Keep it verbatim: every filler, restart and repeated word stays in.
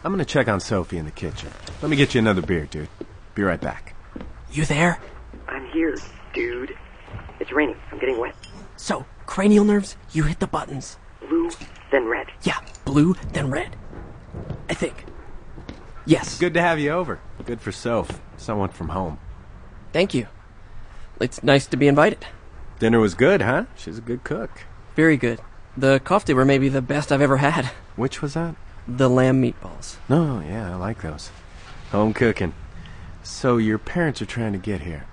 I'm gonna check on Sophie in the kitchen. Let me get you another beer, dude. Be right back. You there? I'm here, dude. It's raining. I'm getting wet. So, cranial nerves, you hit the buttons. Blue, then red. Yeah, blue, then red. I think. Yes. Good to have you over. Good for Soph. Someone from home. Thank you. It's nice to be invited. Dinner was good, huh? She's a good cook. Very good. The kofta were maybe the best I've ever had. Which was that? The lamb meatballs. No, yeah, I like those. Home cooking. So your parents are trying to get here.